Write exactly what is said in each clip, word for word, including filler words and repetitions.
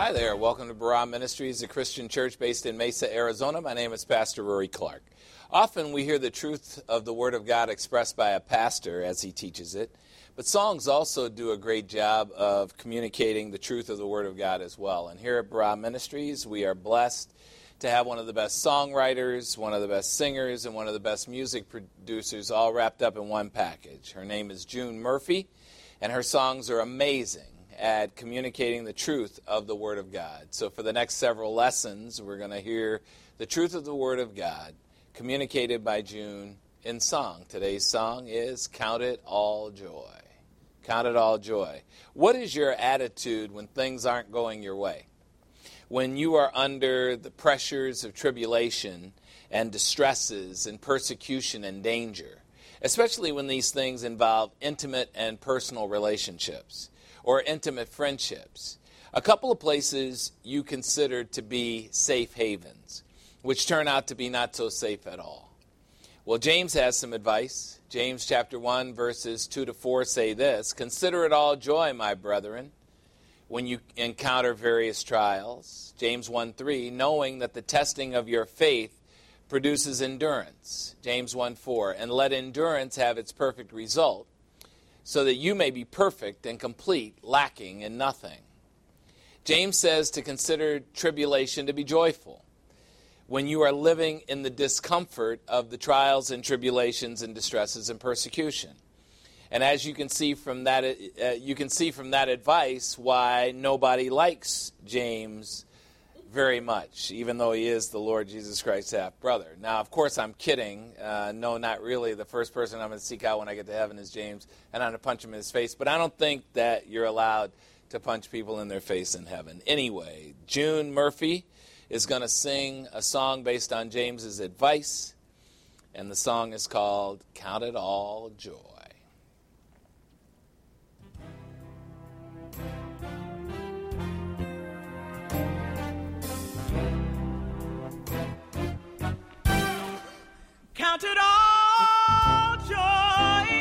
Hi there. Welcome to Barah Ministries, a Christian church based in Mesa, Arizona. My name is Pastor Rory Clark. Often we hear the truth of the Word of God expressed by a pastor as he teaches it, but songs also do a great job of communicating the truth of the Word of God as well. And here at Barah Ministries, we are blessed to have one of the best songwriters, one of the best singers, and one of the best music producers all wrapped up in one package. Her name is June Murphy, and her songs are amazing at communicating the truth of the Word of God. So for the next several lessons, we're going to hear the truth of the Word of God communicated by June in song. Today's song is Count It All Joy. Count it all joy. What is your attitude when things aren't going your way? When you are under the pressures of tribulation and distresses and persecution and danger, especially when these things involve intimate and personal relationships or intimate friendships. A couple of places you consider to be safe havens, which turn out to be not so safe at all. Well, James has some advice. James chapter one, verses two to four say this: "Consider it all joy, my brethren, when you encounter various trials." James one three, "Knowing that the testing of your faith produces endurance." James one four, "And let endurance have its perfect result, so that you may be perfect and complete, lacking in nothing." James says to consider tribulation to be joyful when you are living in the discomfort of the trials and tribulations and distresses and persecution. And as you can see from that, uh, you can see from that advice why nobody likes James very much, even though he is the Lord Jesus Christ's half-brother. Now, of course, I'm kidding. Uh, no, not really. The first person I'm going to seek out when I get to heaven is James, and I'm going to punch him in his face. But I don't think that you're allowed to punch people in their face in heaven. Anyway, June Murphy is going to sing a song based on James's advice, and the song is called Count It All Joy. Count it all joy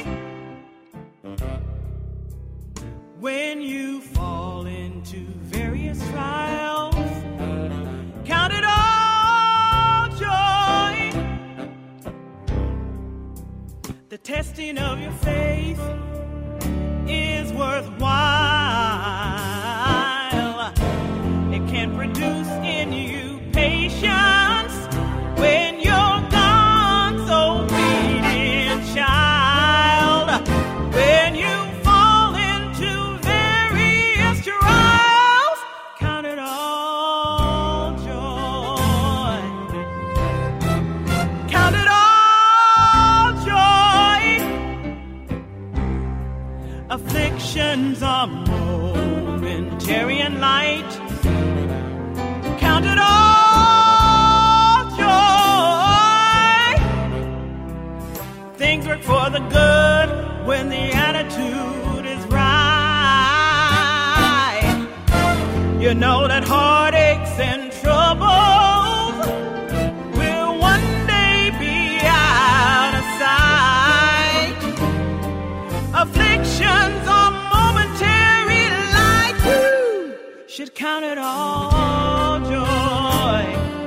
when you fall into various trials. Count it all joy. The testing of your faith is worthwhile. It can produce in you patience when you're child. When you fall into various trials, count it all joy. Count it all joy. Afflictions are momentary and light. Count it all joy. Things work for the good when the attitude is right. You know that heartaches and troubles will one day be out of sight. Afflictions are momentary light. You should count it all joy.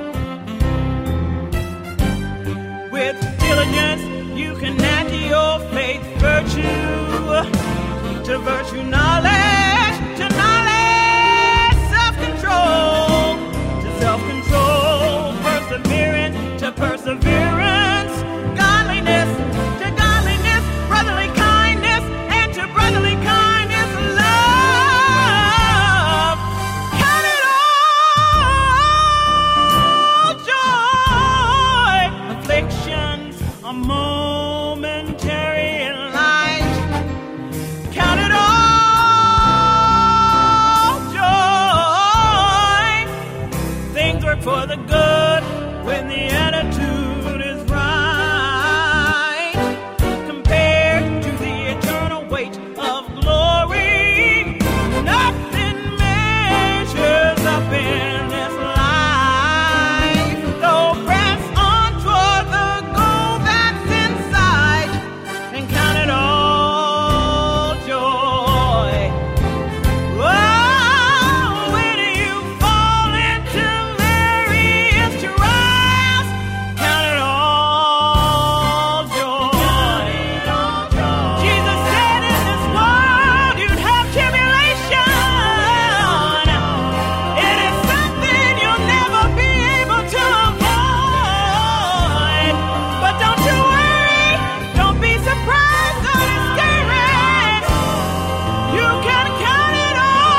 With diligence you can add to your faith virtue, to virtue knowledge, to knowledge self-control, to self-control perseverance, to perseverance godliness, to godliness brotherly kindness, and to brotherly kindness love. Count it all joy. Afflictions are momentary in light. Count it all joy. Things work for the good when the attitude is right. Compared to the eternal weight of glory, nothing measures up in this life. Though press on toward the goal that's inside, and count it all joy. Oh, when you times are discouraged, you can count it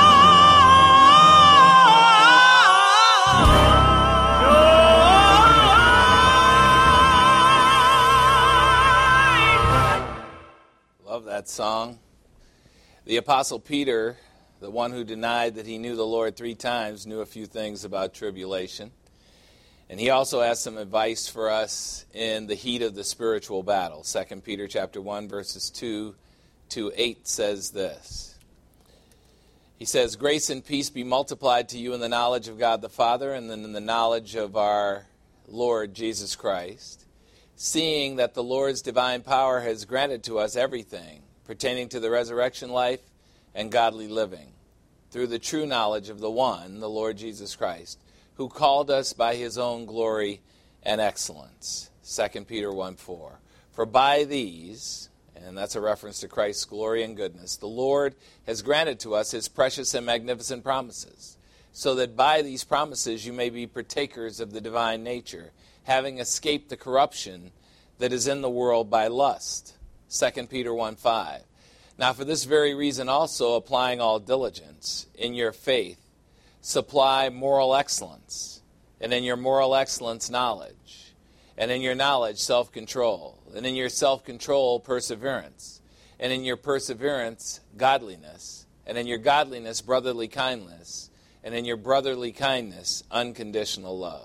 all. Love that song. The Apostle Peter, the one who denied that he knew the Lord three times, knew a few things about tribulation. And he also has some advice for us in the heat of the spiritual battle. Second Peter chapter one, verses two to eight says this. He says, "Grace and peace be multiplied to you in the knowledge of God the Father and in the knowledge of our Lord Jesus Christ, seeing that the Lord's divine power has granted to us everything pertaining to the resurrection life and godly living, through the true knowledge of the one, the Lord Jesus Christ, who called us by his own glory and excellence." Second Peter one four. "For by these," and that's a reference to Christ's glory and goodness, "the Lord has granted to us his precious and magnificent promises, so that by these promises you may be partakers of the divine nature, having escaped the corruption that is in the world by lust." Second Peter one five. "Now for this very reason also, applying all diligence in your faith, supply moral excellence, and in your moral excellence knowledge, and in your knowledge self-control, and in your self-control perseverance, and in your perseverance godliness, and in your godliness brotherly kindness, and in your brotherly kindness unconditional love."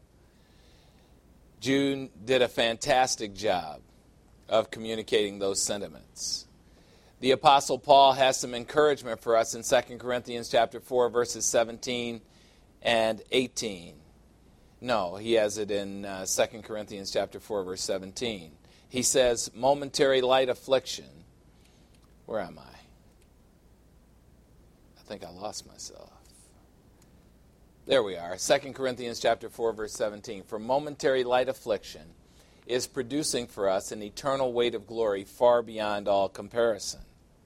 June did a fantastic job of communicating those sentiments. The Apostle Paul has some encouragement for us in Second Corinthians chapter four, verses seventeen and eighteen. No, he has it in uh, Second Corinthians chapter four, verse seventeen. He says, "Momentary light affliction." Where am I? I think I lost myself. There we are. Second Corinthians chapter four, verse seventeen. "For momentary light affliction is producing for us an eternal weight of glory far beyond all comparison."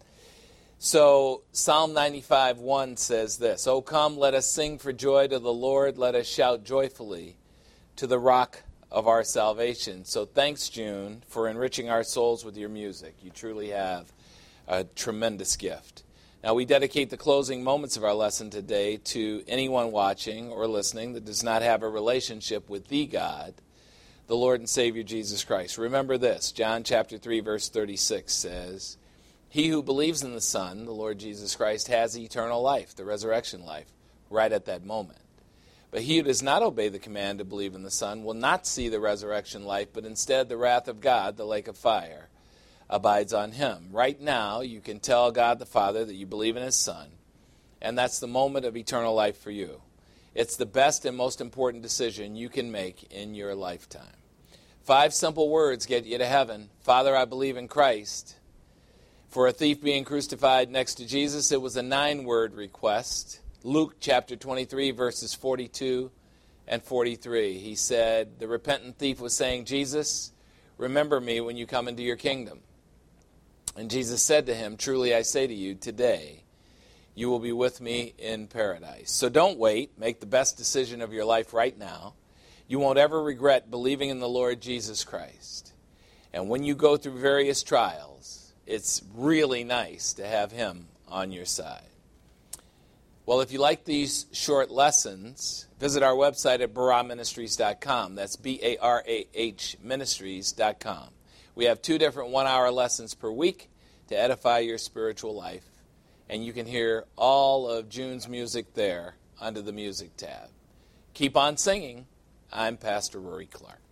So Psalm ninety-five one says this, "O come, let us sing for joy to the Lord. Let us shout joyfully to the rock of our salvation." So thanks, June, for enriching our souls with your music. You truly have a tremendous gift. Now, we dedicate the closing moments of our lesson today to anyone watching or listening that does not have a relationship with the God, the Lord and Savior Jesus Christ. Remember this, John chapter three, verse thirty-six says, "He who believes in the Son, the Lord Jesus Christ, has eternal life," the resurrection life, right at that moment. "But he who does not obey the command to believe in the Son will not see the resurrection life, but instead the wrath of God, the lake of fire, abides on him." Right now, you can tell God the Father that you believe in his Son, and that's the moment of eternal life for you. It's the best and most important decision you can make in your lifetime. Five simple words get you to heaven. Father, I believe in Christ. For a thief being crucified next to Jesus, it was a nine-word request. Luke chapter twenty-three, verses forty-two and forty-three. He said, the repentant thief was saying, "Jesus, remember me when you come into your kingdom." And Jesus said to him, "Truly I say to you, today you will be with me in paradise." So don't wait. Make the best decision of your life right now. You won't ever regret believing in the Lord Jesus Christ. And when you go through various trials, it's really nice to have him on your side. Well, if you like these short lessons, visit our website at barah ministries dot com. That's B A R A H ministries dot com. We have two different one-hour lessons per week to edify your spiritual life. And you can hear all of June's music there under the music tab. Keep on singing. I'm Pastor Rory Clark.